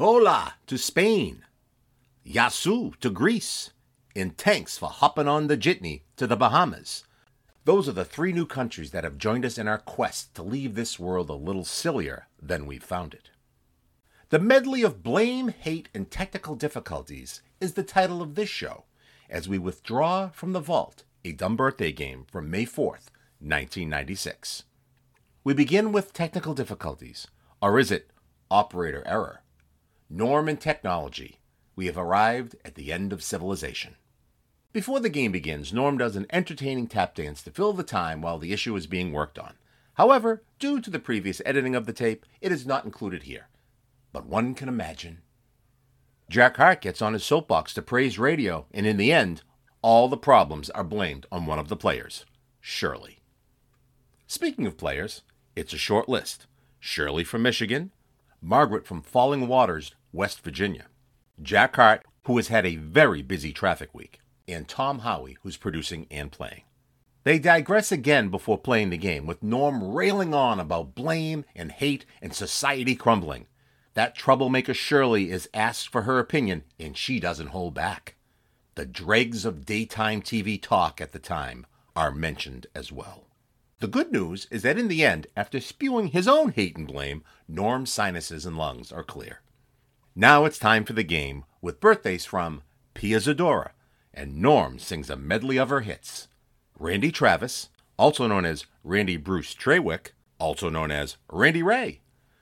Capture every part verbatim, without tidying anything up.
Hola to Spain. Yasu to Greece. And thanks for hopping on the jitney to the Bahamas. Those are the three new countries that have joined us in our quest to leave this world a little sillier than we found it. The medley of blame, hate, and technical difficulties is the title of this show, as we withdraw from the vault a dumb birthday game from May fourth, nineteen ninety-six. We begin with technical difficulties, or is it operator error? Norm and technology. We have arrived at the end of civilization. Before the game begins, Norm does an entertaining tap dance to fill the time while the issue is being worked on. However, due to the previous editing of the tape, it is not included here. But one can imagine. Jack Hart gets on his soapbox to praise radio, and in the end, all the problems are blamed on one of the players, Shirley. Speaking of players, it's a short list. Shirley from Michigan, Margaret from Falling Waters, West Virginia, Jack Hart, who has had a very busy traffic week, and Tom Howie, who's producing and playing. They digress again before playing the game, with Norm railing on about blame and hate and society crumbling. That troublemaker Shirley is asked for her opinion, and she doesn't hold back. The dregs of daytime T V talk at the time are mentioned as well. The good news is that in the end, after spewing his own hate and blame, Norm's sinuses and lungs are clear. Now it's time for the game, with birthdays from Pia Zadora, and Norm sings a medley of her hits. Randy Travis, also known as Randy Bruce Trawick, also known as Randy Ray.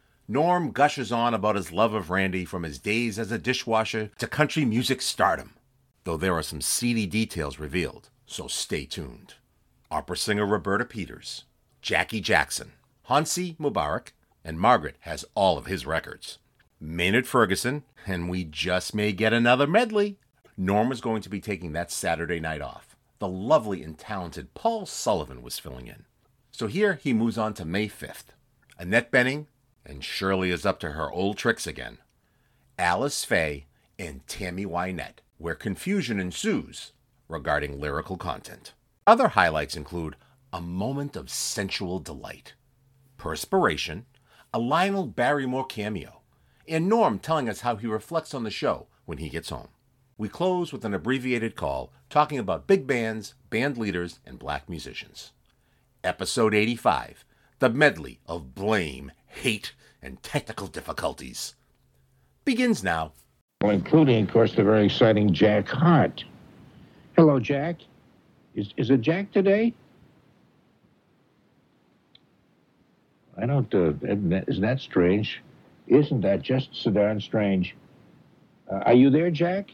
Norm gushes on about his love of Randy from his days as a dishwasher to country music stardom, though there are some seedy details revealed, so stay tuned. Opera singer Roberta Peters, Jackie Jackson, Hansi Mubarak, and Margaret has all of his records. Maynard Ferguson, and we just may get another medley. Norm was going to be taking that Saturday night off. The lovely and talented Paul Sullivan was filling in. So here he moves on to May fifth. Annette Bening, and Shirley is up to her old tricks again. Alice Faye and Tammy Wynette, where confusion ensues regarding lyrical content. Other highlights include a moment of sensual delight, perspiration, a Lionel Barrymore cameo, and Norm telling us how he reflects on the show when he gets home. We close with an abbreviated call talking about big bands, band leaders, and black musicians. Episode eighty-five, the medley of blame, hate, and technical difficulties, begins now. Well, including, of course, the very exciting Jack Hart. Hello, Jack. Is is it Jack today? I don't, uh, isn't that, isn't that strange? Isn't that just so darn strange? Uh, are you there, Jack?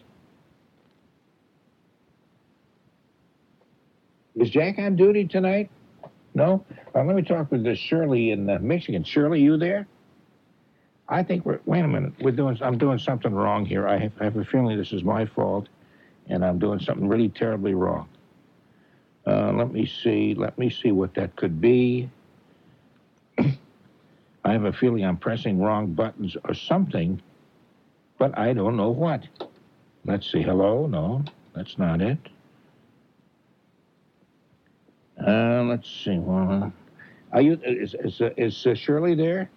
Is Jack on duty tonight? No? Uh, let me talk with this Shirley in uh, Michigan. Shirley, you there? I think we're, wait a minute, we're doing, I'm doing something wrong here. I have, I have a feeling this is my fault, and I'm doing something really terribly wrong. Uh, let me see, let me see what that could be. I have a feeling I'm pressing wrong buttons or something, but I don't know what. Let's see, hello? No, that's not it. Uh, let's see, well, are you, is, is, uh, is uh, Shirley there?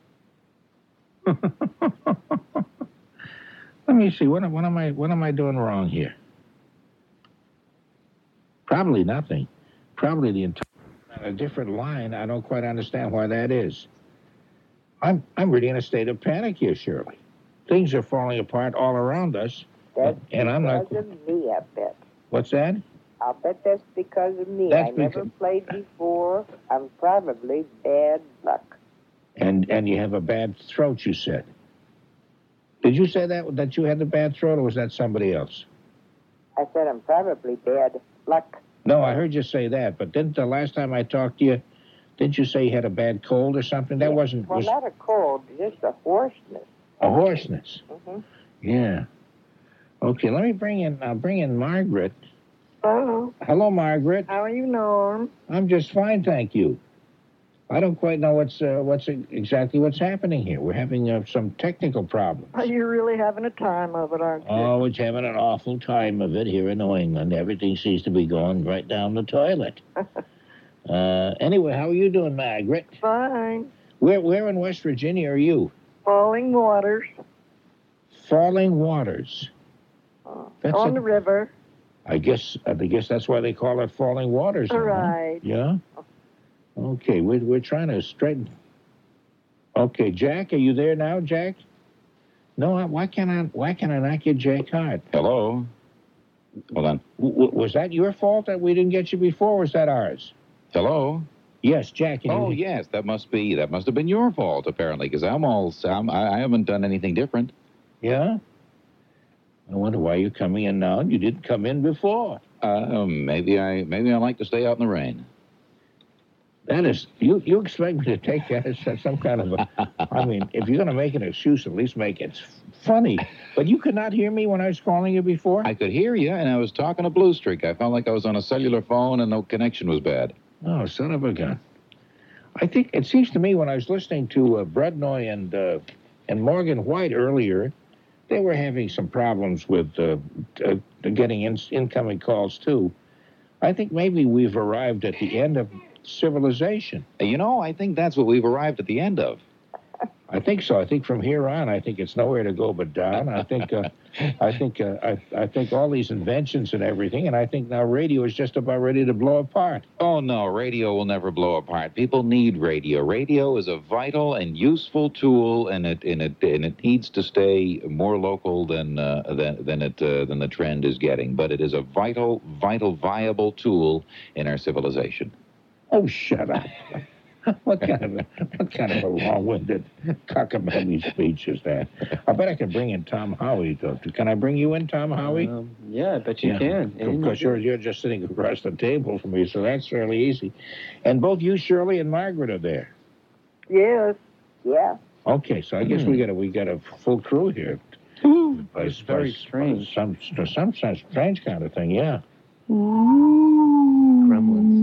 Let me see. What, what am I? What am I doing wrong here? Probably nothing. Probably the entire on a different line. I don't quite understand why that is. I'm I'm really in a state of panic here, Shirley. Things are falling apart all around us, That's and I'm not. because of me, I bet. What's that? I'll bet that's because of me. That's I never because- played before. I'm probably bad luck. And and you have a bad throat, you said. Did you say that that you had a bad throat, or was that somebody else? I said I'm probably bad luck. No, I heard you say that, but didn't the last time I talked to you, didn't you say you had a bad cold or something? That Yeah. wasn't Well, was not a cold, just a hoarseness. a hoarseness. Mm-hmm. Yeah. Okay, let me bring in. I'll bring in Margaret. Hello. Hello, Margaret. How are you, Norm? I'm just fine, thank you. I don't quite know what's uh, what's exactly what's happening here. We're having uh, some technical problems. Are you really having a time of it, aren't you? Always having an awful time of it here in New England. Everything seems to be going right down the toilet. uh, anyway, how are you doing, Margaret? Fine. Where where in West Virginia are you? Falling Waters. Falling Waters. Uh, That's on a- the river. I guess I guess that's why they call it Falling Waters. All now, huh? right. Yeah. Okay, we're we're trying to straighten. Okay, Jack, are you there now, Jack? No, I- why can't I? Why can I not get Jack Hart? Hello? Hold on. W- w- was that your fault that we didn't get you before? Or was that ours? Hello? Yes, Jack. Can Oh, you... yes, that must be, that must have been your fault, apparently, because I'm all, I'm, I I haven't done anything different. Yeah. I wonder why you're coming in now. You didn't come in before. Uh, maybe I, maybe I like to stay out in the rain. That is, you you expect me to take that as some kind of a, I mean, if you're going to make an excuse, at least make it funny. But you could not hear me when I was calling you before? I could hear you, and I was talking to Blue Streak. I felt like I was on a cellular phone, and no connection was bad. Oh, son of a gun. I think, it seems to me when I was listening to uh, Brudnoy and, uh, and Morgan White earlier, they were having some problems with uh, uh, getting in, incoming calls, too. I think maybe we've arrived at the end of civilization. You know, I think that's what we've arrived at the end of. I think so. I think from here on, I think it's nowhere to go but down. I think, uh, I think, uh, I, I think all these inventions and everything, and I think now radio is just about ready to blow apart. Oh, no, radio will never blow apart. People need radio. Radio is a vital and useful tool, and it and it and it needs to stay more local than uh, than than it uh, than the trend is getting. But it is a vital, vital, viable tool in our civilization. Oh, shut up. What kind of a, what kind of a long-winded cockamamie speech is that? I bet I can bring in Tom Howie, though. Can I bring you in, Tom Howie? Um, yeah, I bet you Yeah, can. Because you're, you're just sitting across the table from me, so that's fairly easy. And both you, Shirley, and Margaret are there. Yes. Yeah. Okay, so I guess we got a we got a full crew here. By- It's very by- strange. Some some some strange kind of thing, yeah. Gremlins.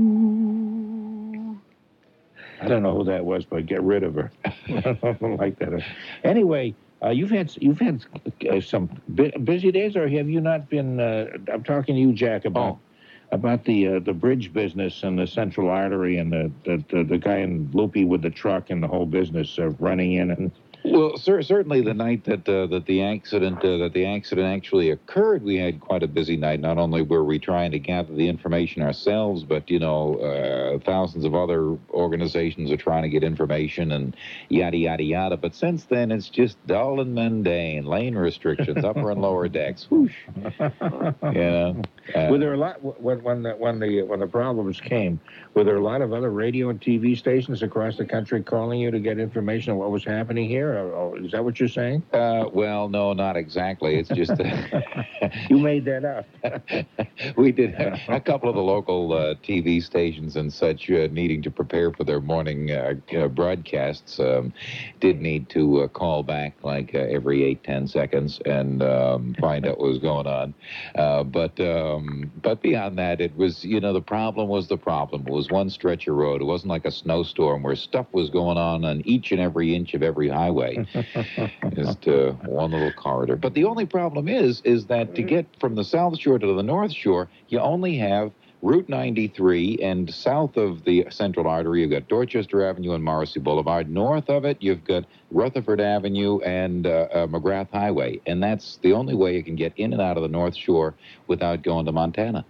I don't know who that was, but get rid of her. I don't like that. Anyway, uh, you've had you've had uh, some bu- busy days, or have you not been? Uh, I'm talking to you, Jack, about Oh. about the uh, the bridge business and the Central Artery and the the, the the guy in Loopy with the truck and the whole business of running in and. Well, cer- certainly the night that uh, that the accident uh, that the accident actually occurred, we had quite a busy night. Not only were we trying to gather the information ourselves, but you know, uh, thousands of other organizations are trying to get information and yada yada yada. But since then, it's just dull and mundane. Lane restrictions, upper and lower decks. Whoosh. You know. Uh, Were there a lot when when the, when the when the problems came? Were there a lot of other radio and T V stations across the country calling you to get information on what was happening here? Or, or is that what you're saying? uh, well, no, not exactly. It's just. You made that up. We did a couple of the local uh, T V stations and such uh, needing to prepare for their morning uh, uh, broadcasts um, did need to uh, call back like uh, every eight, ten seconds and um, find out what was going on. Uh, but um, but beyond that, it was, you know, the problem was the problem. It was one stretch of road. It wasn't like a snowstorm where stuff was going on on each and every inch of every highway. Just uh, one little corridor. But the only problem is, is that to get from the South Shore to the North Shore, you only have Route ninety-three, and south of the Central Artery, you've got Dorchester Avenue and Morrissey Boulevard. North of it, you've got Rutherford Avenue and uh, uh, McGrath Highway. And that's the only way you can get in and out of the North Shore without going to Montana.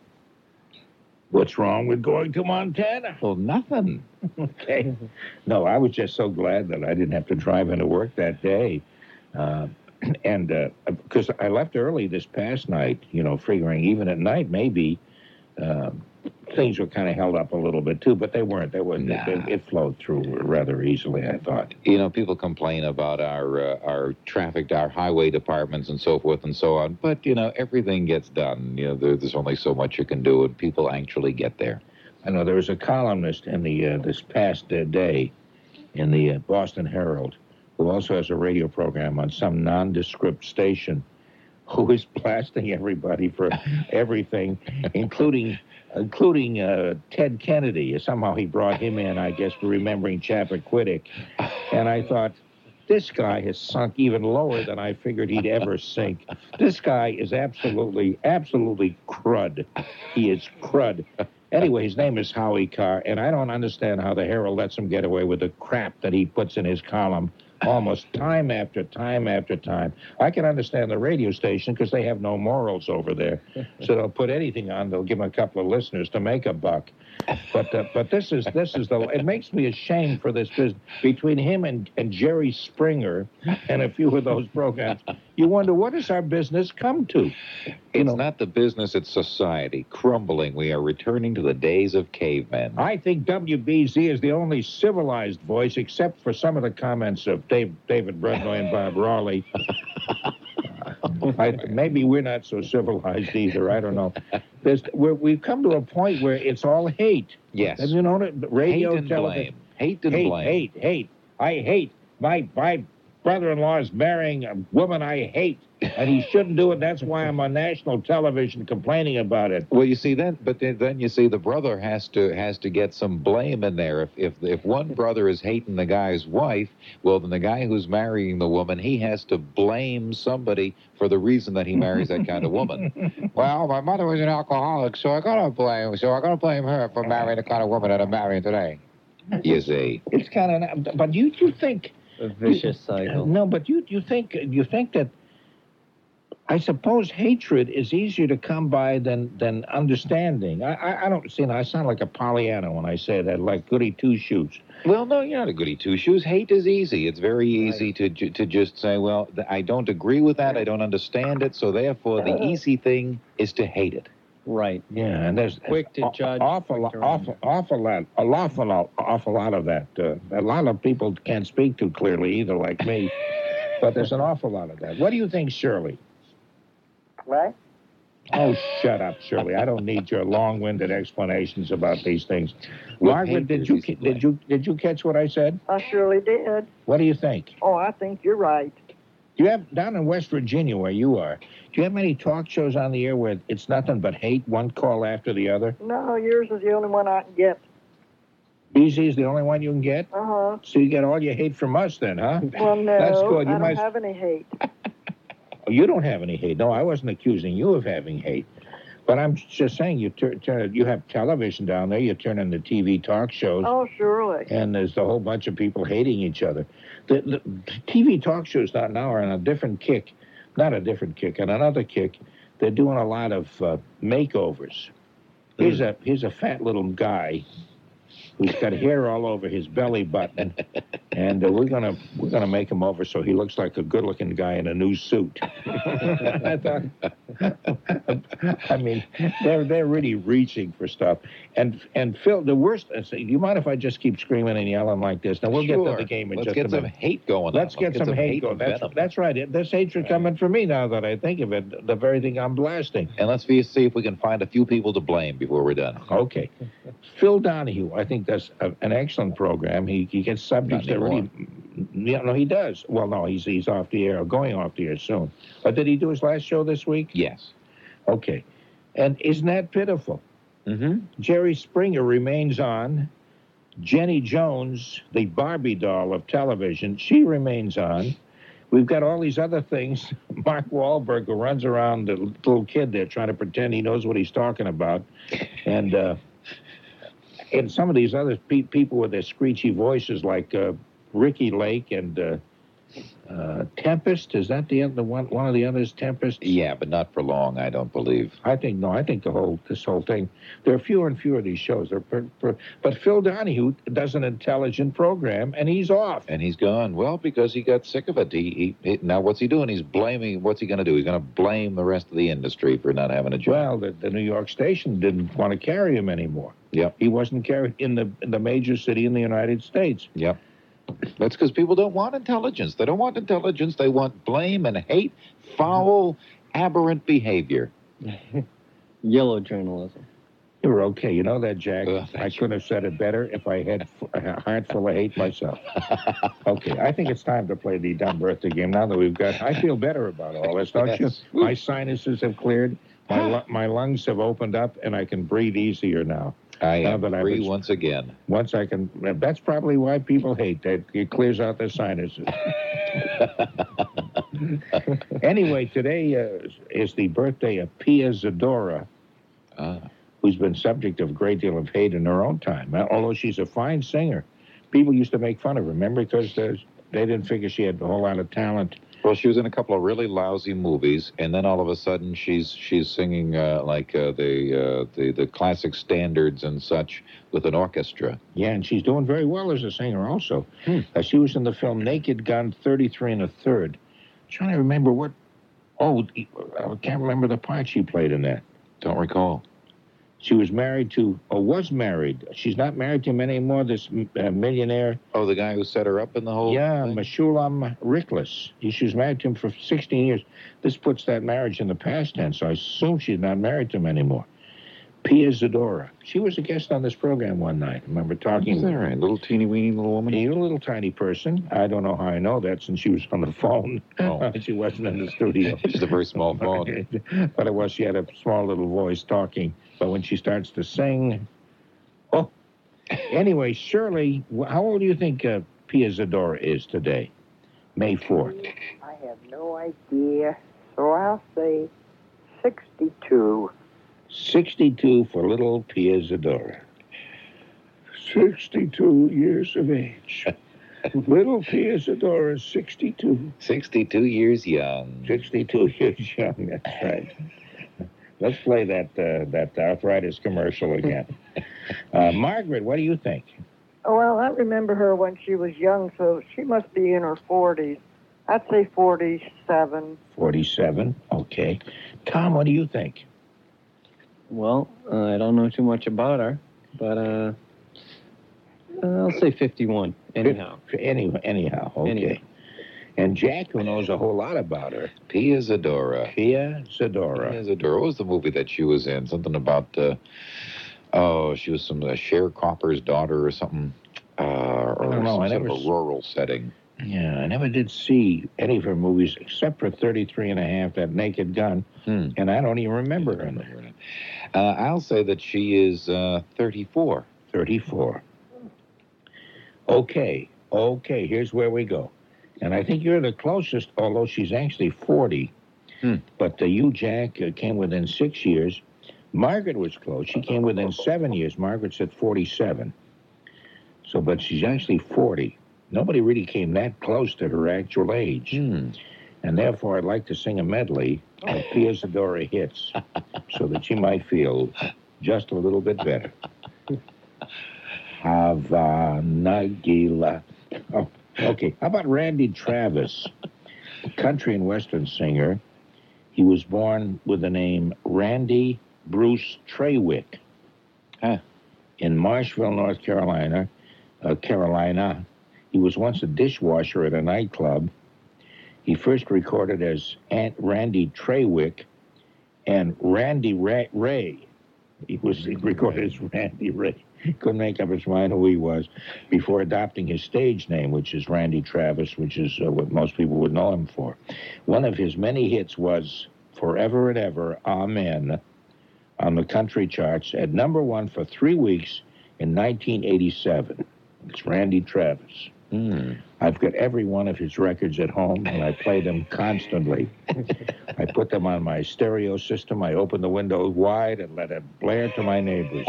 What's wrong with going to Montana? Well, nothing. Okay. No, I was just so glad that I didn't have to drive into work that day. Uh, and uh, because I left early this past night, you know, figuring even at night maybe uh, things were kind of held up a little bit too, but they weren't. They were. Nah. It, it flowed through rather easily, I thought. You know, people complain about our uh, our traffic, our highway departments and so forth and so on. But, you know, everything gets done. You know, there, there's only so much you can do, and people actually get there. I know there was a columnist in the uh, this past uh, day in the uh, Boston Herald who also has a radio program on some nondescript station who is blasting everybody for everything, including including uh, Ted Kennedy. Somehow he brought him in, I guess, for remembering Chappaquiddick. And I thought, this guy has sunk even lower than I figured he'd ever sink. This guy is absolutely, absolutely crud. He is crud. Anyway, his name is Howie Carr, and I don't understand how the Herald lets him get away with the crap that he puts in his column almost time after time after time. I can understand the radio station because they have no morals over there. So they'll put anything on. They'll give them a couple of listeners to make a buck. But uh, but this is this is the. It makes me ashamed for this business between him and, and Jerry Springer and a few of those programs. You wonder what does our business come to? You It's know, not the business, it's society crumbling. We are returning to the days of cavemen. I think W B Z is the only civilized voice, except for some of the comments of Dave, David Brednoy and Bob Rawley. I, maybe we're not so civilized either. I don't know. There's, we're, we've come to a point where it's all hate. Yes. Have you known it? Radio, hate and television. blame. Hate and hate, blame. hate, hate. I hate. My, my brother-in-law is marrying a woman I hate, and he shouldn't do it. That's why I'm on national television complaining about it. Well, you see then, but then, then you see the brother has to has to get some blame in there. If if if one brother is hating the guy's wife, well, then the guy who's marrying the woman, he has to blame somebody for the reason that he marries that kind of woman. Well, my mother was an alcoholic, so I gotta blame. So I gotta blame her for marrying the kind of woman that I'm marrying today. You see, It's kind of. But you you think. A vicious cycle. No, but you you think you think that. I suppose hatred is easier to come by than than understanding. I I, I don't see. I sound like a Pollyanna when I say that, like goody two shoes. well, no, you're not a goody two shoes. Hate is easy. It's very easy to ju- to just say, well, th- I don't agree with that. I don't understand it. So therefore, the easy thing is to hate it. Right. Yeah, and there's Quick to aw- judge, awful, quick to awful, awful lot, a awful lot, awful lot of that. Uh, a lot of people can't speak too clearly either, like me. But there's an awful lot of that. What do you think, Shirley? What? Oh, shut up, Shirley. I don't need your long-winded explanations about these things. Well, Margaret, hate did is you easy did you did you catch what I said? I surely did. What do you think? Oh, I think you're right. Do you have down in West Virginia where you are? Do you have many talk shows on the air where it's nothing but hate, one call after the other? No, yours is the only one I can get. B Z is the only one you can get. Uh-huh. So you get all your hate from us then, huh? Well, no, That's good. You I don't might. have any hate. Oh, you don't have any hate. No, I wasn't accusing you of having hate. But I'm just saying you tur- turn. You have television down there. You turn in the T V talk shows. Oh, surely. And there's a whole bunch of people hating each other. The, the T V talk shows now, now are on a different kick. Not a different kick, on another kick. They're doing a lot of uh, makeovers. Here's a here's a fat little guy who's got hair all over his belly button, and uh, we're gonna we're gonna make him over so he looks like a good-looking guy in a new suit. I thought, I mean, they're they're really reaching for stuff. And and Phil, the worst. Uh, do you mind if I just keep screaming and yelling like this? Now we'll Sure. get to the game in Let's just get a some minute. hate going Let's on. get some hate going. and That's, venom. that's right. This hatred coming from me now that I think of it. The very thing I'm blasting. And let's see see if we can find a few people to blame before we're done. Okay. Phil Donahue, I think that's a, an excellent program. He he gets subjects Not that really. Yeah, no, he does. Well, no, he's he's off the air, or going off the air soon. But did he do his last show this week? Yes. Okay. And isn't that pitiful? Mm-hmm. Jerry Springer remains on. Jenny Jones, the Barbie doll of television, she remains on. We've got all these other things. Mark Wahlberg, who runs around, the little kid there, trying to pretend he knows what he's talking about. And uh, and some of these other pe- people with their screechy voices, like uh, Ricky Lake and uh, uh, Tempest. Is that the other one? One of the others, Tempest? Yeah, but not for long, I don't believe. I think no. I think the whole this whole thing. There are fewer and fewer of these shows. They're per, per, but Phil Donahue does an intelligent program, and he's off. And he's gone. Well, because he got sick of it. He, he, he now what's he doing? He's blaming. What's he going to do? He's going to blame the rest of the industry for not having a job. Well, the, the New York station didn't want to carry him anymore. Yep. He wasn't carried in the in the major city in the United States. Yep. That's because people don't want intelligence. They don't want intelligence. They want blame and hate, foul, aberrant behavior. Yellow journalism. You were okay. You know that, Jack? Ugh, I thank you. couldn't have said it better if I had f- a heart full of hate myself. Okay, I think it's time to play the dumb birthday game now that we've got. I feel better about all this, don't Yes. you? My sinuses have cleared. My lu- my lungs have opened up, and I can breathe easier now. I Now am that I've free ex- once again. Once I can, that's probably why people hate that. It clears out their sinuses. Anyway, today uh, is the birthday of Pia Zadora, Ah. who's been subject of a great deal of hate in her own time. Uh, Although she's a fine singer, people used to make fun of her. Remember, because uh, they didn't figure she had a whole lot of talent. Well, she was in a couple of really lousy movies, and then all of a sudden she's she's singing uh, like uh, the, uh, the the classic standards and such with an orchestra. Yeah, and she's doing very well as a singer also. Hmm. Uh, she was in the film Naked Gun, thirty-three and a third. I'm trying to remember what. Oh, I can't remember the part she played in that. Don't recall. She was married to, or was married. She's not married to him anymore, this uh, millionaire. Oh, the guy who set her up in the whole Yeah, thing? Meshulam Riklis. She was married to him for sixteen years. This puts that marriage in the past tense, so I assume she's not married to him anymore. Pia Zadora. She was a guest on this program one night. I remember talking Is with that her. right? Little teeny weeny little woman? A little tiny person. I don't know how I know that since she was on the phone. Oh. She wasn't in the studio. Just a very small phone. But it was, she had a small little voice talking. But when she starts to sing, oh. Anyway, Shirley, wh- how old do you think uh, Pia Zadora is today? May fourth. I have no idea, so I'll say sixty-two. sixty-two for little Pia Zadora. sixty-two years of age. Little Pia Zadora is sixty-two. sixty-two years young. sixty-two years young, that's right. Let's play that uh, that arthritis commercial again. Uh, Margaret, what do you think? Oh, well, I remember her when she was young, so she must be in her forties. I'd say forty-seven. forty-seven, okay. Tom, what do you think? Well, uh, I don't know too much about her, but uh, I'll say fifty-one. Anyhow. Any, anyhow, okay. Anyhow. And Jack, who knows a whole lot about her. Pia Zadora. Pia Zadora. Pia Zadora. What was the movie that she was in? Something about, uh, oh, she was some uh, sharecropper's daughter or something. Uh, or I don't know, some I sort never of a s- rural setting. Yeah, I never did see any of her movies except for thirty-three and a half, that Naked Gun, Hmm. and I don't even remember her in there. Remember that. Uh, I'll say that she is uh, thirty-four. thirty-four. Okay, okay, here's where we go. And I think you're the closest, although she's actually forty. Hmm. But uh, you, Jack, uh, came within six years. Margaret was close. She came within seven years. Margaret said forty-seven. So, but she's actually forty. Nobody really came that close to her actual age. Hmm. And therefore, I'd like to sing a medley of Pia Zadora hits so that she might feel just a little bit better. Havana Gila. Oh, okay. How about Randy Travis, country and western singer? He was born with the name Randy Bruce Trawick Huh. in Marshville, North Carolina. Uh, Carolina. He was once a dishwasher at a nightclub. He first recorded as Aunt Randy Trawick and Randy Ra- Ray. He was he recorded as Randy Ray. Couldn't make up his mind who he was before adopting his stage name, which is Randy Travis, which is uh, what most people would know him for. One of his many hits was Forever and Ever, Amen, on the country charts at number one for three weeks in nineteen eighty-seven. It's Randy Travis. Hmm. I've got every one of his records at home, and I play them constantly. I put them on my stereo system. I open the window wide and let it blare to my neighbors.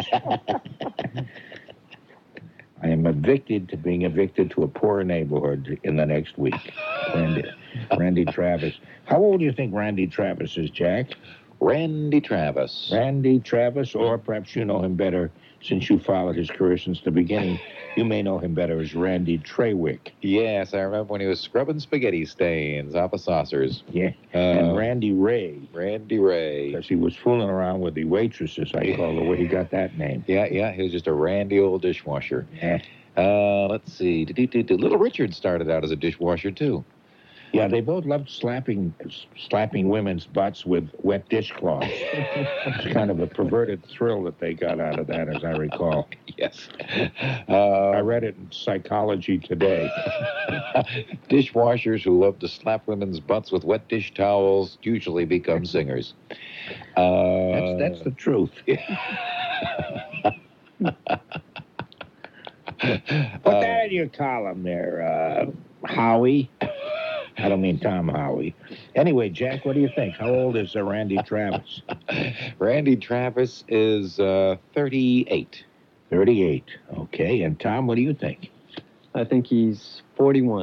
I am evicted to being evicted to a poor neighborhood in the next week. Randy, Randy Travis. How old do you think Randy Travis is, Jack? Randy Travis. Randy Travis, or perhaps you know him better since you followed his career since the beginning. You may know him better as Randy Trawick. Yes, I remember when he was scrubbing spaghetti stains off of saucers. Yeah. Uh, And Randy Ray, Randy Ray. because he was fooling around with the waitresses, I call the way he got that name. Yeah, yeah, he was just a randy old dishwasher. Yeah. Uh, let's see. Do-do-do-do. Little Richard started out as a dishwasher, too. Yeah, they both loved slapping slapping women's butts with wet dishcloths. It's kind of a perverted thrill that they got out of that, as I recall. Yes. I Uh, read it in Psychology Today. dishwashers who love to slap women's butts with wet dish towels usually become singers. Uh, That's, that's the truth. Put that in your column there, uh, Howie. I don't mean Tom Howie. Anyway, Jack, what do you think? How old is uh, Randy Travis? Randy Travis is uh, thirty-eight. thirty-eight. Okay. And Tom, what do you think? I think he's forty-one.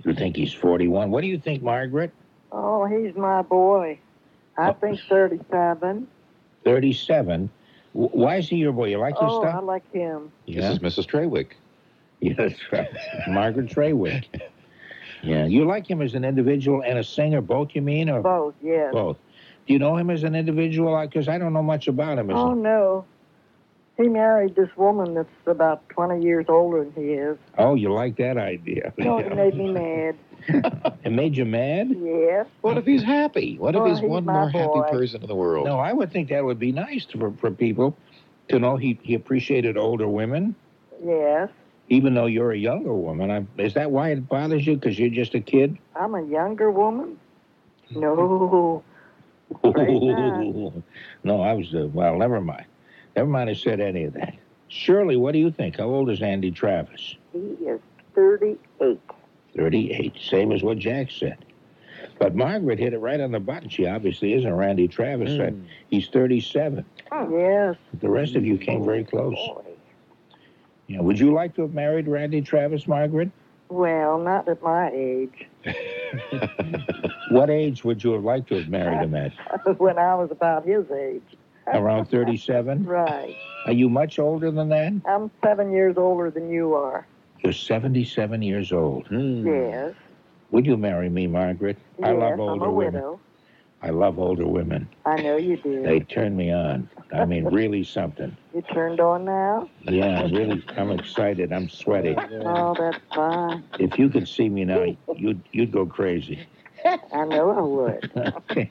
You think he's forty-one? What do you think, Margaret? Oh, he's my boy. I Oh. think thirty-seven. thirty-seven. W- Why is he your boy? You like his Oh, stuff? I like him. Yeah. This is Missus Treywick. Yeah, that's right. Margaret Treywick. Yeah. You like him as an individual and a singer, both, you mean? Or Both, yes. both? Do you know him as an individual? Because I don't know much about him. As Oh, a... no. He married this woman that's about twenty years older than he is. Oh, you like that idea? No, it made me mad. It made you mad? Yes. What if he's happy? What if Well, he's he's one my more happy boy. person in the world? No, I would think that would be nice for, for people to know he, he appreciated older women, Yes. even though you're a younger woman. I, is that why it bothers you? Because you're just a kid? I'm a younger woman? No. Right now. No, I was, uh, well, never mind. Never mind I said any of that. Shirley, what do you think? How old is Andy Travis? He is thirty-eight. thirty-eight, same as what Jack said. But Margaret hit it right on the button. She obviously isn't. Randy Travis said he's thirty-seven. Yes. The rest of you came very close. Boy. Yeah, would you like to have married Randy Travis, Margaret? Well, not at my age. What age would you have liked to have married him at? When I was about his age. Around thirty-seven? Right. Are you much older than that? I'm seven years older than you are. You're seventy-seven years old. Hmm. Yes. Would you marry me, Margaret? I yes, love I'm older a women. widow. I love older women. I know you do. They turn me on. I mean, really something. You turned on now? Yeah, really, I'm excited. I'm sweaty. Oh, that's fine. If you could see me now, you'd you'd go crazy. I know I would. Okay.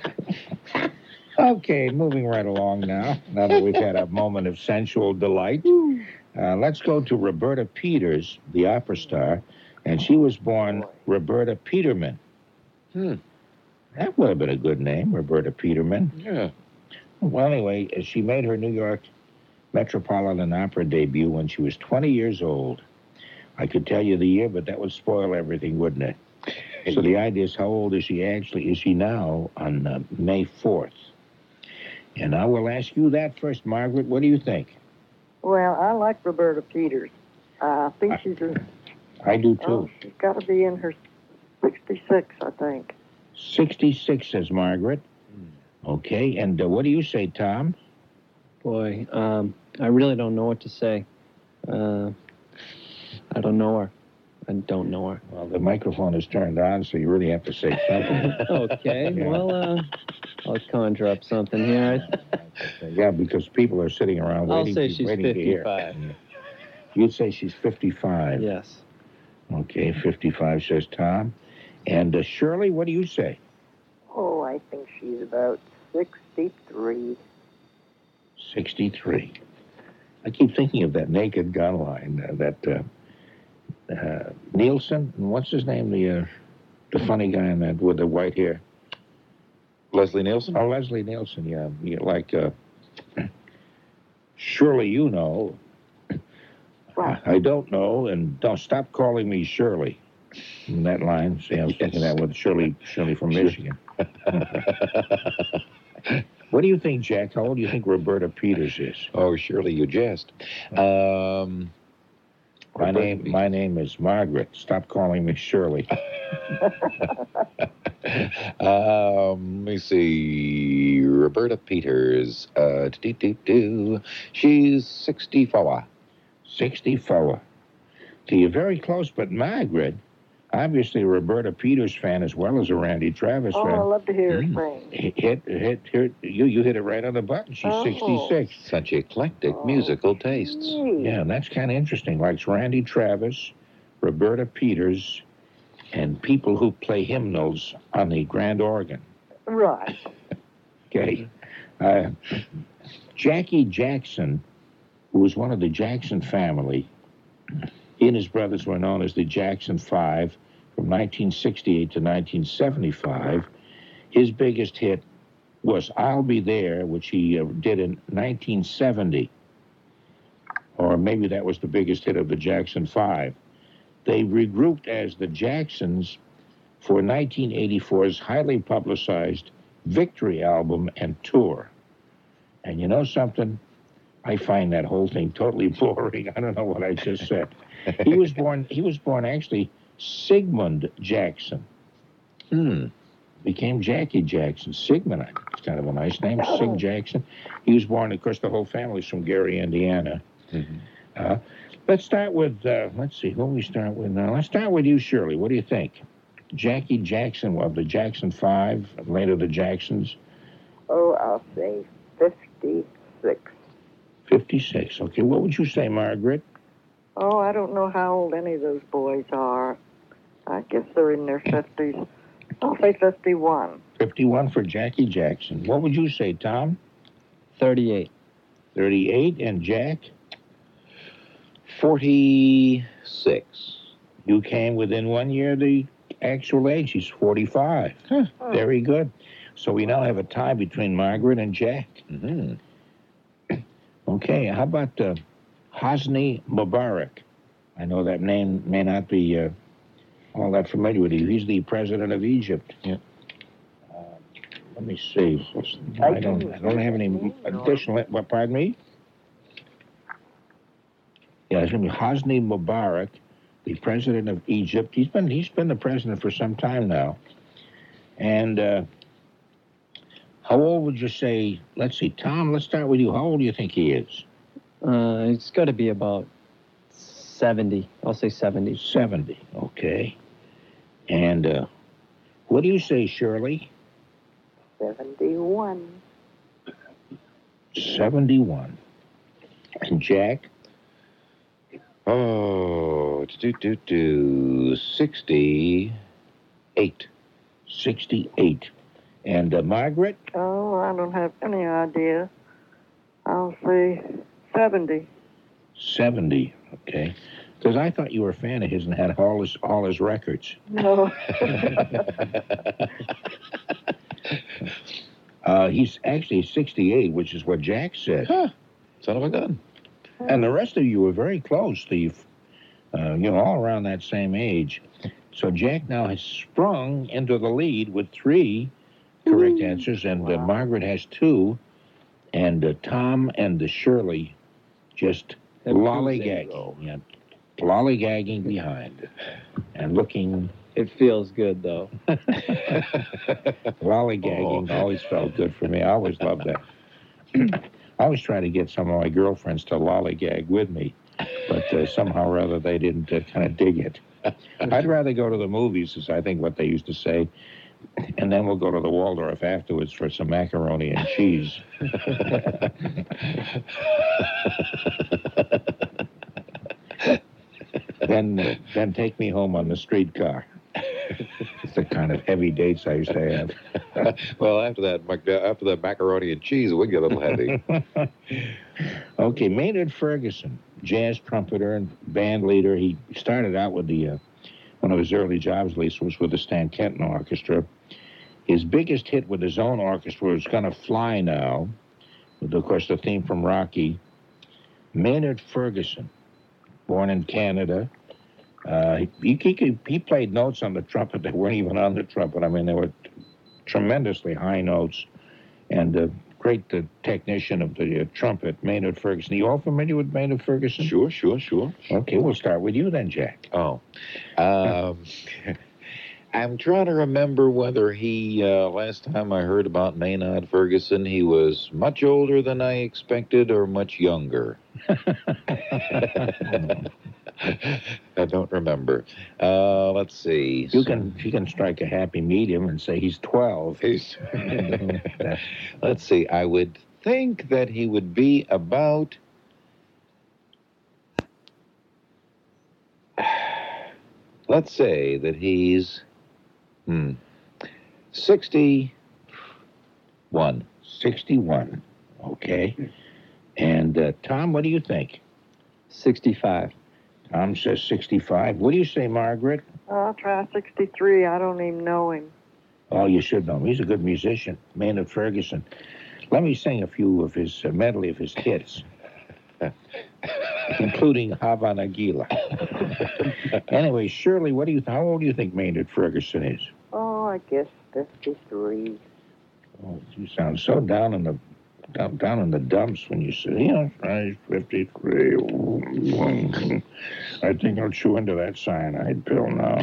Okay, moving right along now. Now that we've had a moment of sensual delight, uh, let's go to Roberta Peters, the opera star, and she was born Roberta Peterman. Hmm. That would have been a good name, Roberta Peterman. Yeah. Well, anyway, she made her New York Metropolitan Opera debut when she was twenty years old. I could tell you the year, but that would spoil everything, wouldn't it? So the idea is, how old is she actually? Is she now on uh, May fourth? And I will ask you that first, Margaret. What do you think? Well, I like Roberta Peters. I think she's in, I do oh, too. she's got to be in her sixty-six, I think. sixty-six, says Margaret. Okay, and uh, what do you say, Tom? Boy, um, I really don't know what to say. Uh, I don't know her. I don't know her. Well, the microphone is turned on, so you really have to say something. Okay, Yeah. well, uh, I'll conjure up something here. Yeah, because people are sitting around I'll waiting, say to, she's waiting to hear. fifty-five. You'd say she's fifty-five. Yes. Okay, fifty-five, says Tom. And uh, Shirley, what do you say? Oh, I think she's about sixty-three. sixty-three. I keep thinking of that Naked Gun line, uh, that uh, uh, Nielsen, and what's his name, the uh, the funny guy in that with the white hair? Leslie Nielsen? Oh, Leslie Nielsen, yeah. yeah like, uh, surely you know. Right. I don't know, and don't stop calling me Shirley. In that line, see, I was thinking that with Shirley, Shirley from Michigan. What do you think, Jack? How old do you think Roberta Peters is? Oh, surely you jest. Um, My name, my name is Margaret. Stop calling me Shirley. um, let me see. Roberta Peters. Uh, do, do, do. She's sixty-four. sixty-four. So you're very close, but Margaret, obviously a Roberta Peters fan as well as a Randy Travis Oh, I fan. love to hear her Mm. sing. Hit, hit, hit, you, you hit it right on the button. She's Oh. sixty-six. Such eclectic Oh. musical tastes. Gee. Yeah, and that's kind of interesting. Likes Randy Travis, Roberta Peters, and people who play hymnals on the grand organ. Right. Okay. Uh, Jackie Jackson, who was one of the Jackson family, he and his brothers were known as the Jackson Five from nineteen sixty-eight to nineteen seventy-five. His biggest hit was I'll Be There, which he uh, did in nineteen seventy. Or maybe that was the biggest hit of the Jackson Five. They regrouped as the Jacksons for nineteen eighty-four's highly publicized Victory album and tour. And you know something? I find that whole thing totally boring. I don't know what I just said. He was born he was born actually Sigmund Jackson. Hmm. Became Jackie Jackson. Sigmund, it's kind of a nice name, Sig Jackson. He was born, of course, the whole family's from Gary, Indiana. Mm-hmm. Uh, let's start with, uh, let's see, who we start with now? Let's start with you, Shirley. What do you think? Jackie Jackson of the Jackson Five, later the Jacksons. Oh, I'll say fifty-six. fifty-six. Okay, what would you say, Margaret? Oh, I don't know how old any of those boys are. I guess they're in their fifties. I'll say fifty-one. fifty-one for Jackie Jackson. What would you say, Tom? thirty-eight. thirty-eight. And Jack? forty-six. You came within one year of the actual age. He's forty-five. Huh. Very good. So we now have a tie between Margaret and Jack. Mm-hmm. Okay, how about uh, Hosni Mubarak? I know that name may not be uh, all that familiar with you. He's the president of Egypt. Yeah. Uh, let me see. I don't. I don't have any additional. What? Pardon me. Yeah, it's going to be Hosni Mubarak, the president of Egypt. He's been he's been the president for some time now. And uh, how old would you say? Let's see, Tom. Let's start with you. How old do you think he is? Uh, it's got to be about seventy. I'll say seventy. seventy. Okay. And uh, what do you say, Shirley? seventy-one. seventy-one. And Jack? Oh, do do do sixty-eight. sixty-eight. And uh, Margaret? Oh, I don't have any idea. I'll say seventy. seventy. Okay. Because I thought you were a fan of his and had all his all his records. No. uh, he's actually sixty-eight, which is what Jack said. Huh. Son of a gun. And the rest of you were very close, Steve. Uh, you know, all around that same age. So Jack now has sprung into the lead with three correct answers, and uh, Margaret has two, and uh, Tom and uh, Shirley just Have two lollygagging, zero. yeah, lollygagging behind, and looking. It feels good, though. Lollygagging always felt good for me. I always loved that. I always try to get some of my girlfriends to lollygag with me, but uh, somehow or other they didn't uh, kind of dig it. I'd rather go to the movies, is I think what they used to say, and then we'll go to the Waldorf afterwards for some macaroni and cheese. then, uh, then take me home on the streetcar. It's the kind of heavy dates I used to have. Well, after that, mac- after that macaroni and cheese, it would get a little heavy. Okay, Maynard Ferguson, jazz trumpeter and band leader. He started out with the, uh, one of his early jobs, at least, was with the Stan Kenton Orchestra. His biggest hit with his own orchestra was Gonna Fly Now, with, of course, the theme from Rocky. Maynard Ferguson, born in Canada. Uh, he, he, he played notes on the trumpet that weren't even on the trumpet. I mean, they were tremendously high notes. And a great uh, technician of the uh, trumpet, Maynard Ferguson. Are you all familiar with Maynard Ferguson? Sure, sure, sure. Okay, we'll start with you then, Jack. Oh. Um, I'm trying to remember whether he, uh, last time I heard about Maynard Ferguson, he was much older than I expected or much younger. I don't remember. Uh, let's see. You can you can strike a happy medium and say he's twelve. He's let's see. I would think that he would be about. Let's say that he's hmm, sixty-one. sixty-one. Okay. And uh, Tom, what do you think? sixty-five. Tom says sixty-five. What do you say, Margaret? I'll try sixty-three. I don't even know him. Oh, you should know him. He's a good musician, Maynard Ferguson. Let me sing a few of his uh, medley of his hits, including Havana Gila. Anyway, Shirley, what do you? How old do you think Maynard Ferguson is? Oh, I guess fifty-three. Oh, you sound so down in the down, down in the dumps when you say, yeah, size fifty-three. I think I'll chew into that cyanide pill now.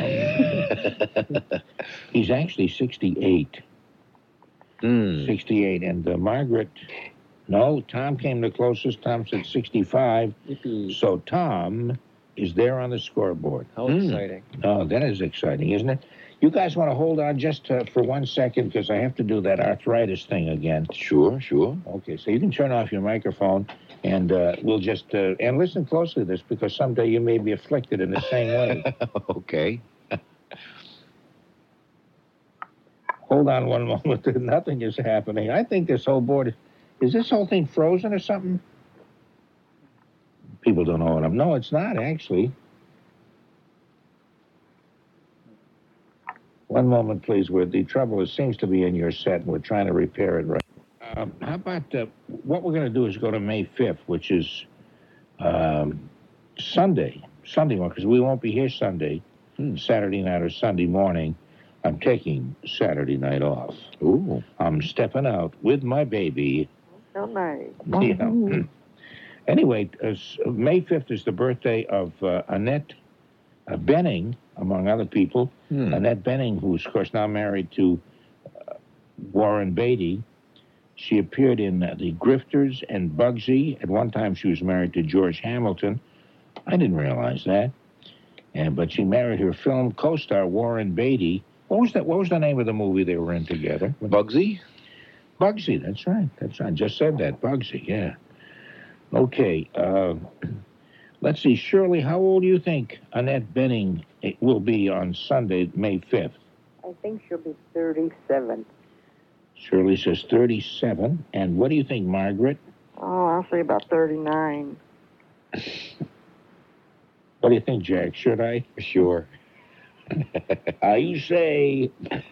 He's actually sixty-eight. Hmm. sixty-eight. And uh, Margaret, no, Tom came the closest. Tom said sixty-five. Yippee. So Tom is there on the scoreboard. How Hmm. exciting. Oh, that is exciting, isn't it? You guys want to hold on just uh, for one second because I have to do that arthritis thing again. Sure, sure. Okay, so you can turn off your microphone and uh, we'll just, uh, and listen closely to this because someday you may be afflicted in the same way. Okay. Hold on one moment. Nothing is happening. I think this whole board, is this whole thing frozen or something? People don't know what I'm, no, it's not actually. One moment, please. Where the trouble is, seems to be in your set, and we're trying to repair it right. Um, how about uh, what we're going to do is go to May fifth, which is um, Sunday, Sunday morning, because we won't be here Sunday, Hmm. Saturday night or Sunday morning. I'm taking Saturday night off. Ooh. I'm stepping out with my baby. So nice. Yeah. Anyway, uh, s- May fifth is the birthday of uh, Annette uh, Bening, among other people. Hmm. Annette Bening, who's, of course, now married to uh, Warren Beatty. She appeared in uh, The Grifters and Bugsy. At one time, she was married to George Hamilton. I didn't realize that. And but she married her film co-star, Warren Beatty. What was that? What was the name of the movie they were in together? Bugsy? Bugsy, that's right. That's right. Just said that. Bugsy, yeah. Okay. Uh, let's see. Shirley, how old do you think Annette Bening it will be on Sunday, May fifth? I think she'll be thirty-seven. Shirley says thirty-seven. And what do you think, Margaret? Oh, I'll say about thirty-nine. What do you think, Jack? Should I? Sure. Uh, you say...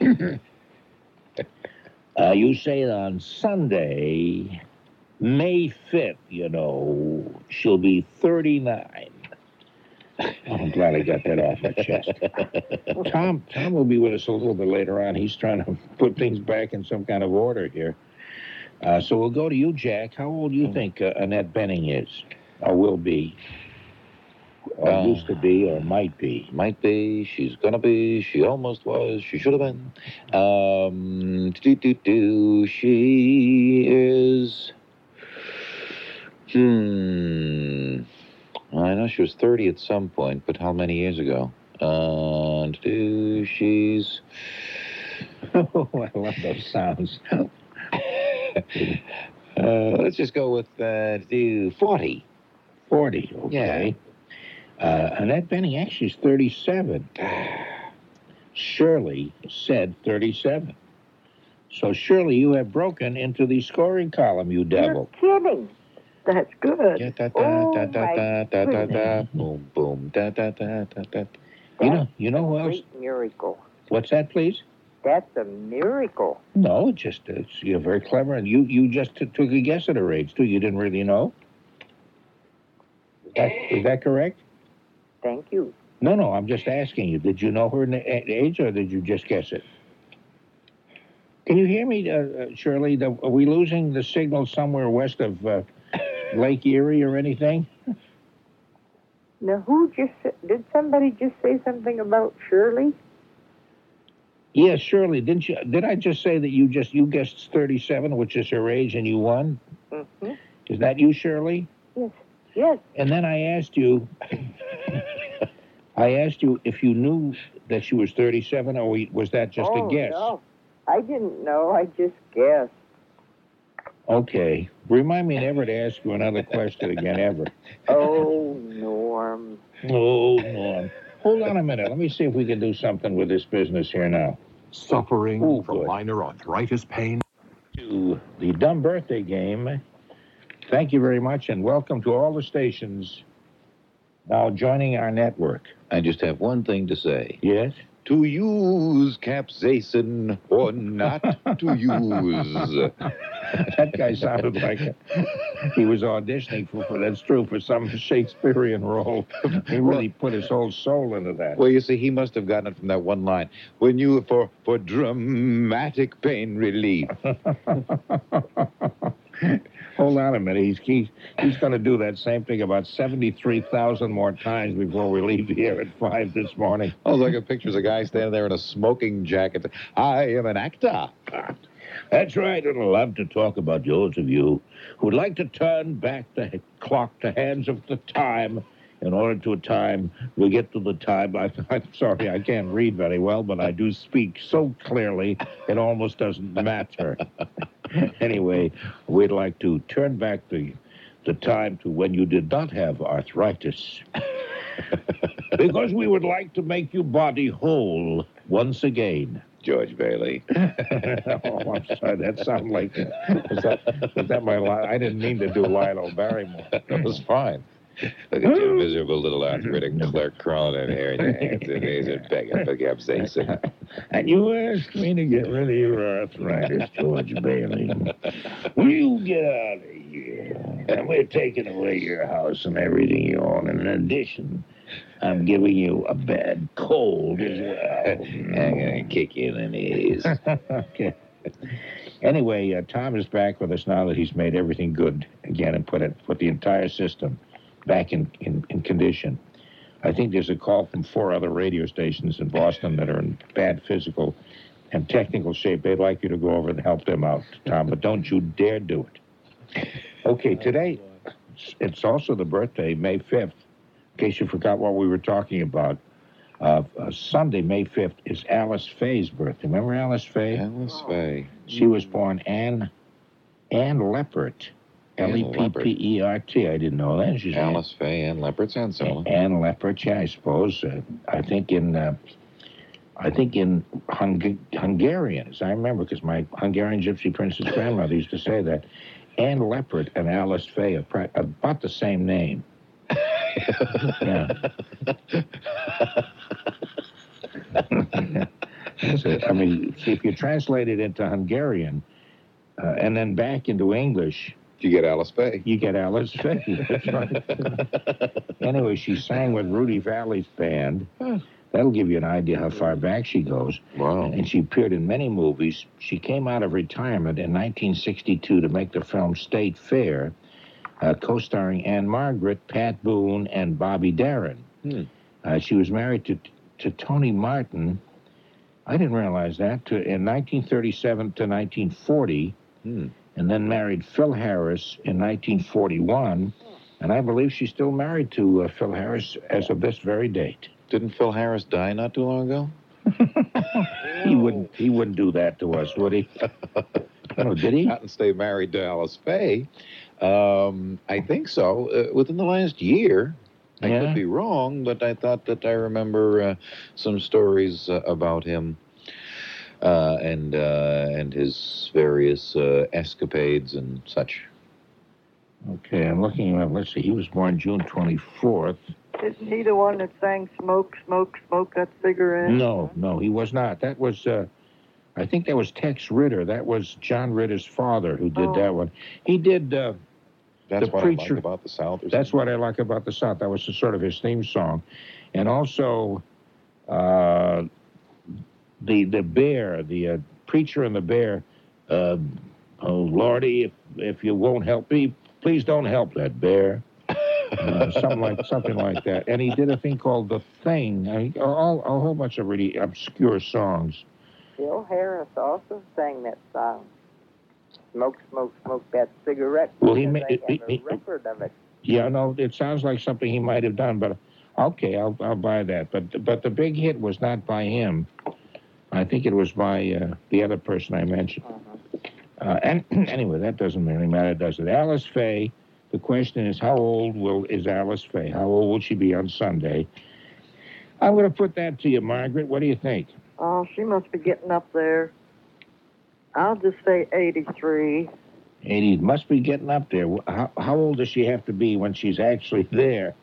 uh, you say on Sunday, May fifth, you know, she'll be thirty-nine. I'm glad I got that off my chest. Tom, Tom will be with us a little bit later on. He's trying to put things back in some kind of order here. Uh, so we'll go to you, Jack. How old do you think uh, Annette Bening is, or will be, or Uh, used to be, or might be? Might be. She's gonna be. She almost was. She should have been. Um, do do do. She is. Hmm. I know she was thirty at some point, but how many years ago? Uh, do she's. Oh, I love those sounds. Uh, let's just go with uh, do forty. forty, okay. Uh, Annette Bening actually is thirty-seven. Shirley said thirty-seven. So, Shirley, you have broken into the scoring column, you devil. You're kidding. That's good. Yeah, da, da, Oh, da, da, my da, da, da, da, goodness. boom, boom, da, da, da, da, da. You know, you know who else? Great miracle. What's that, please? That's a miracle. No, it just it's, you're very clever, and you you just t- took a guess at her age too. You didn't really know. Is that, is that correct? Thank you. No, no. I'm just asking you. Did you know her na- age, or did you just guess it? Can you hear me, uh, uh, Shirley? The, are we losing the signal somewhere west of uh, Lake Erie or anything? Now, who just did somebody just say something about Shirley? Yes, Shirley. Didn't you? Did I just say that you just you guessed thirty-seven, which is her age, and you won? Mm-hmm. Is that you, Shirley? Yes. Yes. And then I asked you, I asked you if you knew that she was thirty-seven, or was that just oh, a guess? No, I didn't know. I just guessed. Okay. Remind me never to ask you another question again, ever. Oh, Norm. Oh, Norm. Hold on a minute. Let me see if we can do something with this business here now. Suffering Ooh, from good. minor arthritis pain. To the dumb birthday game. Thank you very much, and welcome to all the stations now joining our network. I just have one thing to say. Yes? To use capsaicin or not to use. That guy sounded like a, he was auditioning for, for, that's true, for some Shakespearean role. He really put his whole soul into that. Well, you see, he must have gotten it from that one line. When you, for, for dramatic pain relief. Hold on a minute. He's he's, he's going to do that same thing about seventy-three thousand more times before we leave here at five this morning. I was looking at pictures of a guy standing there in a smoking jacket. I am an actor. That's right, and I'd love to talk about those of you who'd like to turn back the clock to hands of the time in order to a time we get to the time. I, I'm sorry, I can't read very well, but I do speak so clearly it almost doesn't matter. Anyway, we'd like to turn back the the time to when you did not have arthritis. Because we would like to make you body whole once again. George Bailey. Oh, I'm sorry. That sounded like... Was that, was that my line? I didn't mean to do Lionel Barrymore. That was fine. Look at you, miserable little arthritic clerk crawling in here in your hands and knees and begging for capsaicin. And you asked me to get rid of your arthritis, George Bailey. Will you get out of here? And we're taking away your house and everything you own. And in addition, I'm giving you a bad cold as well. I'm going to kick you in the knees. Okay. Anyway, uh, Tom is back with us now that he's made everything good again and put it put the entire system back in, in, in condition. I think there's a call from four other radio stations in Boston that are in bad physical and technical shape. They'd like you to go over and help them out, Tom, but don't you dare do it. Okay, today, it's also the birthday, May fifth. In case you forgot what we were talking about, uh, uh, Sunday, May fifth, is Alice Faye's birthday. Remember Alice Faye? Alice Faye. She was born Ann, Ann Leppert. L E P P E R T. I didn't know that. She's Alice Faye, Ann Leppert's Aunt Selma. Ann Leppert, yeah, I suppose. Uh, I think in, uh, I think in Hung- Hungarian, as I remember, because my Hungarian gypsy princess grandmother used to say that. Ann Leppert and Alice Faye are pra- about the same name. Yeah. I mean, see, if you translate it into Hungarian uh, and then back into English, you get Alice Faye. You get Alice Faye. That's right. Anyway, she sang with Rudy Valley's band. That'll give you an idea how far back she goes. Wow. And she appeared in many movies. She came out of retirement in nineteen sixty-two to make the film State Fair, uh, co-starring Anne Margaret, Pat Boone, and Bobby Darin. Hmm. Uh, she was married to to Tony Martin. I didn't realize that. To, in nineteen thirty-seven to nineteen forty. Hmm. And then married Phil Harris in nineteen forty-one. And I believe she's still married to uh, Phil Harris as of this very date. Didn't Phil Harris die not too long ago? He wouldn't He wouldn't do that to us, would he? Oh, did he? Not and stay married to Alice Faye. Um, I think so. Uh, within the last year. I Yeah. could be wrong, but I thought that I remember uh, some stories uh, about him. Uh, and uh, and his various uh, escapades and such. Okay, I'm looking at, let's see, he was born June twenty-fourth. Isn't he the one that sang Smoke, Smoke, Smoke That Cigarette? No, no, he was not. That was, uh, I think that was Tex Ritter. That was John Ritter's father who did Oh. that one. He did, uh, That's The what preacher- I like about the South. Or that's something. what I like about the South. That was the, sort of his theme song. And also, uh, the the bear, the uh, preacher and the bear, uh, oh, Lordy, if, if you won't help me, please don't help that bear. Uh, something like something like that. And he did a thing called The Thing. I mean, all, a whole bunch of really obscure songs. Phil Harris also sang that song. Smoke, smoke, smoke that cigarette. Well, he because ma- I he- have he- a record of it. Yeah, no, it sounds like something he might have done, but okay, I'll I'll buy that. But but the big hit was not by him. I think it was by uh, the other person I mentioned. Uh, and anyway, that doesn't really matter, does it? Alice Faye. The question is, how old will is Alice Faye? How old will she be on Sunday? I'm going to put that to you, Margaret. What do you think? Oh, she must be getting up there. I'll just say eighty-three. eighty must be getting up there. How, how old does she have to be when she's actually there?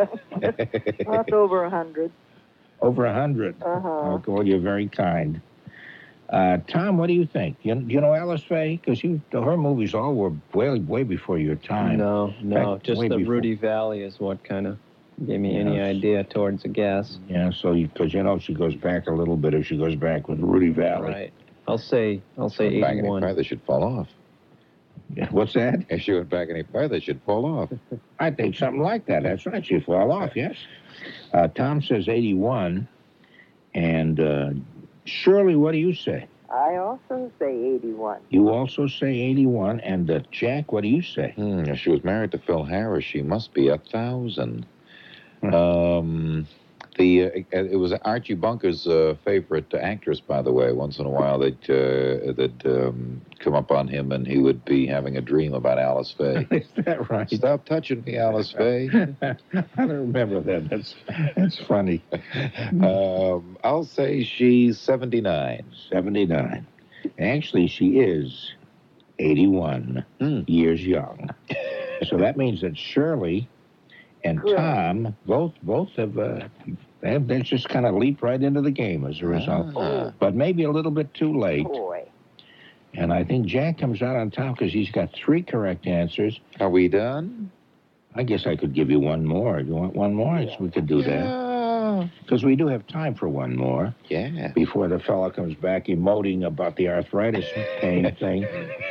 That's over a hundred. Over a hundred. Uh-huh. Oh, well, you're very kind. Uh, Tom, what do you think? You, you know Alice Faye? Because you, her movies all were way, way before your time. No, no, Fact, just way the before. Rudy Valley is what kind of gave me any Yes. idea towards a guess. Yeah, so because you, you know she goes back a little bit if she goes back with Rudy Valley. Right. I'll say I'll say Banging it, eighty-one. probably they should fall off. What's that? If she went back any further, she'd fall off. I think something like that. That's right. She'd fall off, yes. Uh, Tom says eighty-one. And uh, Shirley, what do you say? I also say eighty-one. You also say eighty-one. And uh, Jack, what do you say? Hmm, if she was married to Phil Harris, she must be a thousand. Um, the uh, it was Archie Bunker's uh, favorite actress, by the way. Once in a while, they'd uh, they'd um, come up on him, and he would be having a dream about Alice Faye. Is that right? Stop touching me, Alice Faye. I don't remember that. That's that's funny. um, I'll say she's seventy-nine. seventy-nine. Actually, she is eighty-one Hmm. years young. So that means that Shirley and Correct. Tom both both have uh, they have they just kind of leaped right into the game as a result. Ah. But maybe a little bit too late. Boy. And I think Jack comes out on top because he's got three correct answers. Are we done? I guess I could give you one more. You want one more? Yeah. We could do that. Yeah. Because we do have time for one more Yeah. before the fellow comes back emoting about the arthritis pain thing.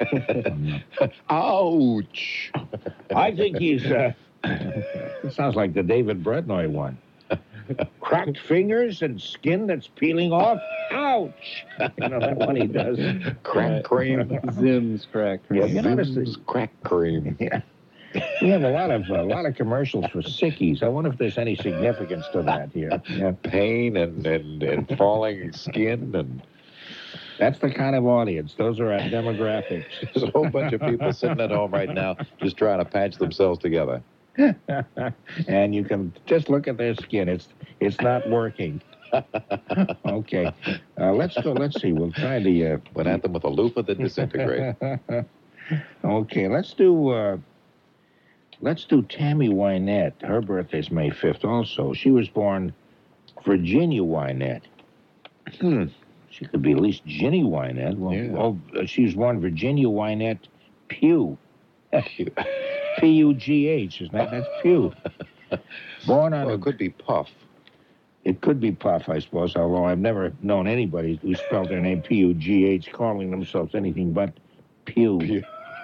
Ouch. I think he's, uh, it sounds like the David Brednoy one. Cracked fingers and skin that's peeling off. Ouch! You know that one he does. Crack cream. Zim's crack. Yeah, you notice Zim's that- crack cream. Yeah. We have a lot of a lot of commercials for sickies. I wonder if there's any significance to that here. Yeah. Pain and, and, and falling skin, and That's the kind of audience. Those are our demographics. there's a whole bunch of people sitting at home right now just trying to patch themselves together. And you can just look at their skin. It's it's not working. Okay. Uh, let's go. Let's see. We'll try the. Uh, Went at them with a loofah that disintegrate. Okay. Let's do. Uh, let's do Tammy Wynette. Her birthday's May fifth. Also, she was born Virginia Wynette. Hmm. She could be at least Ginny Wynette. Well, Yeah. oh, uh, she was born Virginia Wynette Pugh. P U G H, isn't that? That's Pugh. Born on Well, a, it could be Puff. it could be Puff, I suppose, although I've never known anybody who spelled their name P U G H calling themselves anything but Pew. Pew.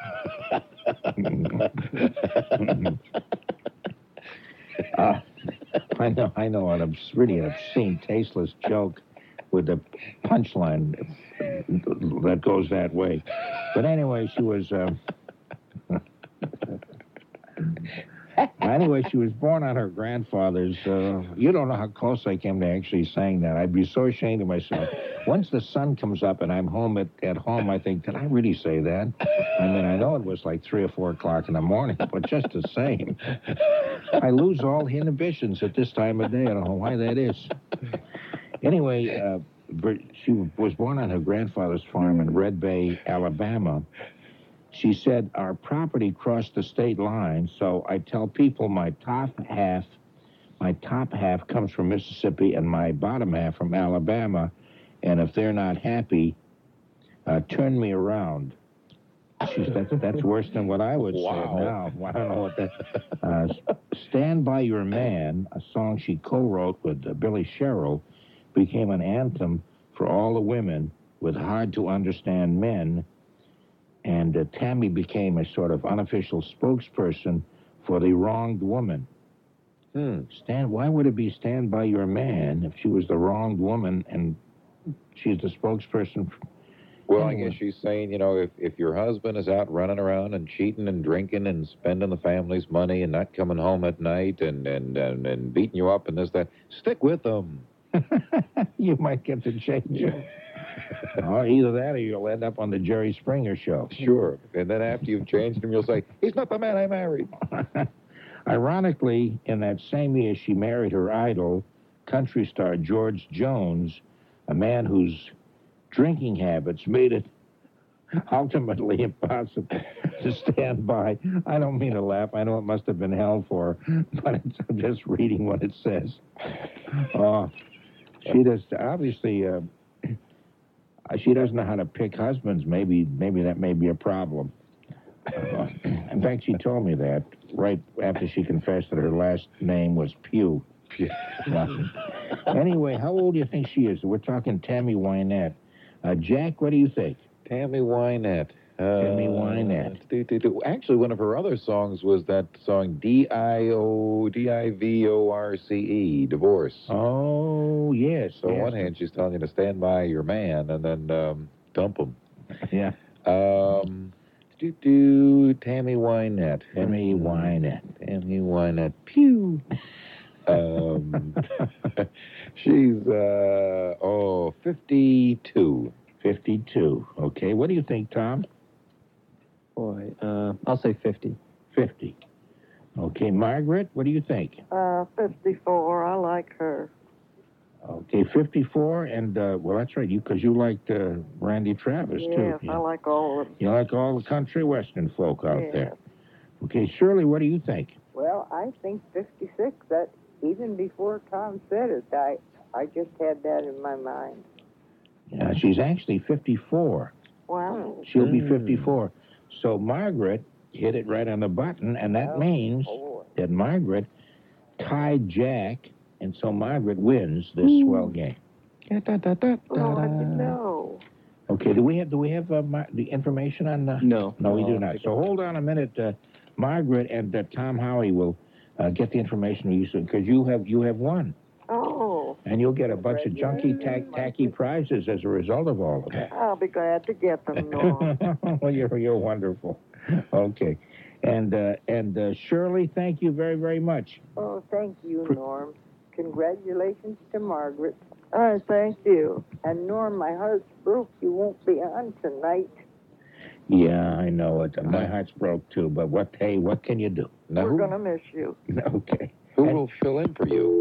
uh, I know, I know, an obs- really an obscene, tasteless joke with a punchline that goes that way. But anyway, she was. Uh, Anyway, she was born on her grandfather's. Uh, you don't know how close I came to actually saying that. I'd be so ashamed of myself. Once the sun comes up and I'm home at, at home, I think, did I really say that? I mean, I know it was like three or four o'clock in the morning, but just the same. I lose all inhibitions at this time of day. I don't know why that is. Anyway, uh, she was born on her grandfather's farm in Red Bay, Alabama. She said, our property crossed the state line, so I tell people my top half, my top half comes from Mississippi and my bottom half from Alabama, and if they're not happy, uh, turn me around. She's, that's, that's worse than what I would Wow. say now. I don't know what that... Uh, Stand By Your Man, a song she co-wrote with uh, Billy Sherrill, became an anthem for all the women with hard-to-understand men. And uh, Tammy became a sort of unofficial spokesperson for the wronged woman. Hmm. Stand. Why would it be Stand By Your Man if she was the wronged woman and she's the spokesperson? For, Well, I Anyway. guess she's saying, you know, if, if your husband is out running around and cheating and drinking and spending the family's money and not coming home at night and, and, and, and beating you up and this, that, stick with him. you might get to change it. Or either that or you'll end up on the Jerry Springer show. Sure. And then after you've changed him, you'll say, he's not the man I married. Ironically, in that same year, she married her idol, country star George Jones, a man whose drinking habits made it ultimately impossible to stand by. I don't mean to laugh. I know it must have been hell for her, but it's, I'm just reading what it says. Oh, she does, obviously, uh, she doesn't know how to pick husbands. Maybe, maybe that may be a problem. Uh, in fact, she told me that right after she confessed that her last name was Pugh. Yeah. Anyway, how old do you think she is? We're talking Tammy Wynette. Uh, Jack, what do you think? Tammy Wynette. Tammy Wynette. do, do, do. Actually, one of her other songs was that song D I O D I V O R C E, Divorce. Oh, yes. So on yes. one hand, she's telling you to stand by your man and then um, dump him. Yeah. Um, do, do, Tammy Wynette. Tammy Wynette. Tammy Wynette. Pew. Um, she's, uh, oh, fifty-two. fifty-two. Okay. What do you think, Tom? Boy, uh, I'll say fifty. fifty. Okay. Margaret, what do you think? Uh, fifty-four. I like her. Okay, fifty-four. And, uh, well, that's right, you because you liked uh, Randy Travis, Yes, too. I like all of them. You like all the country western folk out Yes. there. Okay, Shirley, what do you think? Well, I think fifty-six. That even before Tom said it, I I just had that in my mind. Yeah, she's actually fifty-four. Wow. She'll be Mm. fifty-four. So Margaret hit it right on the button, and that Oh, means boy. that Margaret tied Jack, and so Margaret wins this swell game. Oh, I didn't know. Okay, do we have do we have uh, Mar- the information on? Uh, No. no, we do I'll not. pick So it hold on a minute. Uh, Margaret and uh, Tom Howie will uh, get the information you because you have you have won, Oh, and you'll get a bunch of junky tack, tacky prizes as a result of all of that. I'll be glad to get them, Norm. well, you're you're wonderful. Okay, and uh, and uh, Shirley, thank you very very much. Oh, thank you, Norm. Congratulations to Margaret. Oh, thank you. And Norm, my heart's broke. You won't be on tonight. Yeah, I know it. My heart's broke too. But what? Hey, what can you do? Now, We're who, going to miss you. Okay. who And- will fill in for you?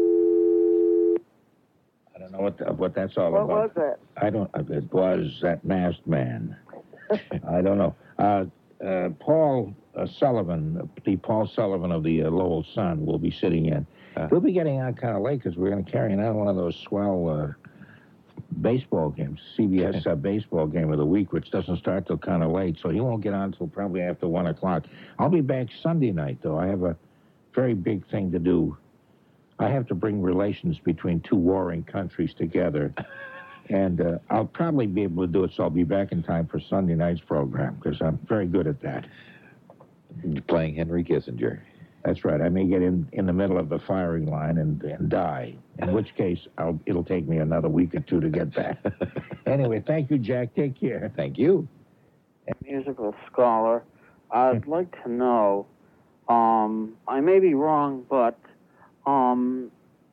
I don't know what the, what that's all What about. was it? I don't. It was that masked man. I don't know. Uh, uh, Paul uh, Sullivan, the Paul Sullivan of the uh, Lowell Sun, will be sitting in. Uh. We'll be getting out kind of late because we're going to carry on one of those swell uh, baseball games, C B S uh, baseball game of the week, which doesn't start till kind of late. So he won't get on till probably after one o'clock. I'll be back Sunday night, though. I have a very big thing to do. I have to bring relations between two warring countries together. And uh, I'll probably be able to do it, so I'll be back in time for Sunday night's program, because I'm very good at that. Playing Henry Kissinger. That's right. I may get in, in the middle of the firing line and, and die, in which case I'll, it'll take me another week or two to get back. Anyway, thank you, Jack. Take care. Thank you. Musical scholar. I'd like to know, um, I may be wrong, but um,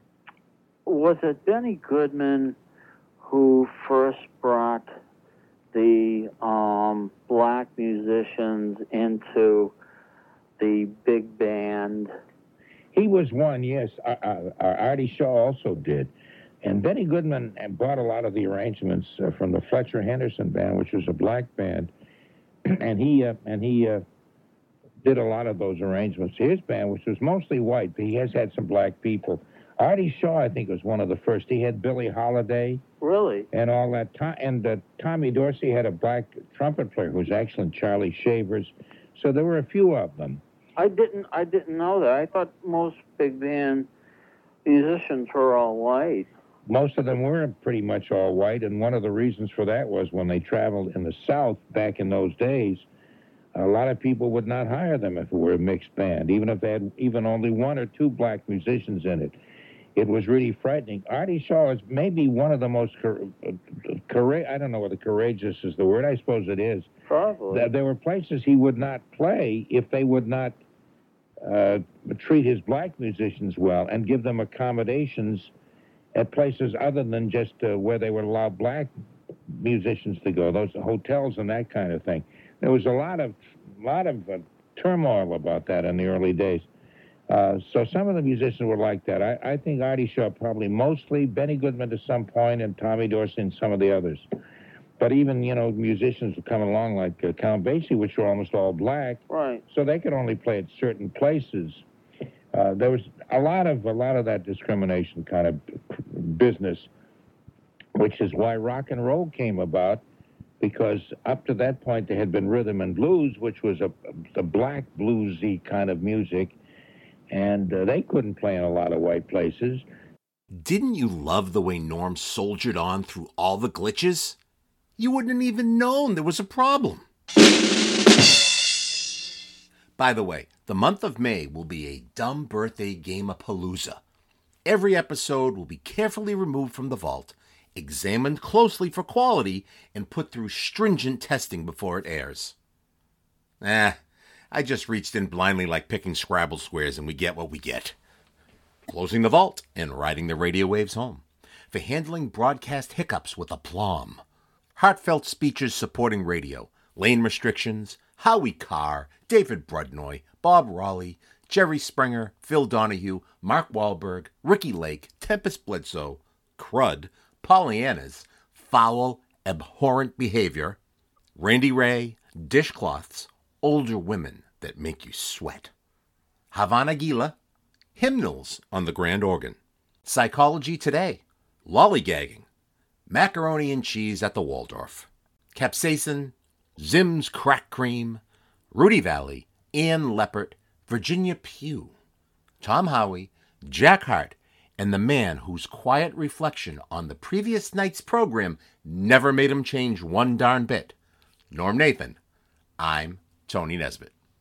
was it Benny Goodman who first brought the um, black musicians into the big band? He was one, yes. Uh, uh, uh, Artie Shaw also did. And Benny Goodman brought a lot of the arrangements uh, from the Fletcher Henderson Band, which was a black band. and he uh, and he uh, did a lot of those arrangements. His band, which was mostly white, but he has had some black people. Artie Shaw, I think, was one of the first. He had Billie Holiday. Really? And all that. To- and uh, Tommy Dorsey had a black trumpet player who was actually Charlie Shavers. So there were a few of them. I didn't. I didn't know that. I thought most big band musicians were all white. Most of them were pretty much all white, and one of the reasons for that was when they traveled in the South back in those days, a lot of people would not hire them if it were a mixed band, even if they had even only one or two black musicians in it. It was really frightening. Artie Shaw is maybe one of the most, cour- coura- I don't know whether courageous is the word, I suppose it is. Probably. There- There were places he would not play if they would not uh, treat his black musicians well and give them accommodations at places other than just uh, where they would allow black musicians to go, those hotels and that kind of thing. There was a lot of lot of uh, turmoil about that in the early days. Uh, so some of the musicians were like that. I, I think Artie Shaw probably mostly, Benny Goodman to some point, and Tommy Dorsey and some of the others. But even, you know, musicians would come along like uh, Count Basie, which were almost all black. Right. So they could only play at certain places. Uh, there was a lot of a lot of that discrimination kind of business, which is why rock and roll came about, because up to that point there had been rhythm and blues, which was a, a black bluesy kind of music, and uh, they couldn't play in a lot of white places. Didn't you love the way Norm soldiered on through all the glitches? You wouldn't have even known there was a problem. By the way, the month of May will be a dumb birthday game-a-palooza. Every episode will be carefully removed from the vault, examined closely for quality, and put through stringent testing before it airs. Eh, I just reached in blindly like picking Scrabble squares and we get what we get. Closing the vault and riding the radio waves home. For handling broadcast hiccups with aplomb. Heartfelt speeches supporting radio, lane restrictions, Howie Carr, David Brudnoy, Bob Raleigh, Jerry Springer, Phil Donahue, Mark Wahlberg, Ricky Lake, Tempest Bledsoe, Crud, Pollyannas, foul, abhorrent behavior, Randy Ray, dishcloths, older women that make you sweat, Havana Gila, hymnals on the grand organ, Psychology Today, lollygagging, macaroni and cheese at the Waldorf, capsaicin, Zim's crack cream, Rudy Valley, Ann Leppert, Virginia Pugh, Tom Howie, Jack Hart, and the man whose quiet reflection on the previous night's program never made him change one darn bit, Norm Nathan. I'm Tony Nesbitt.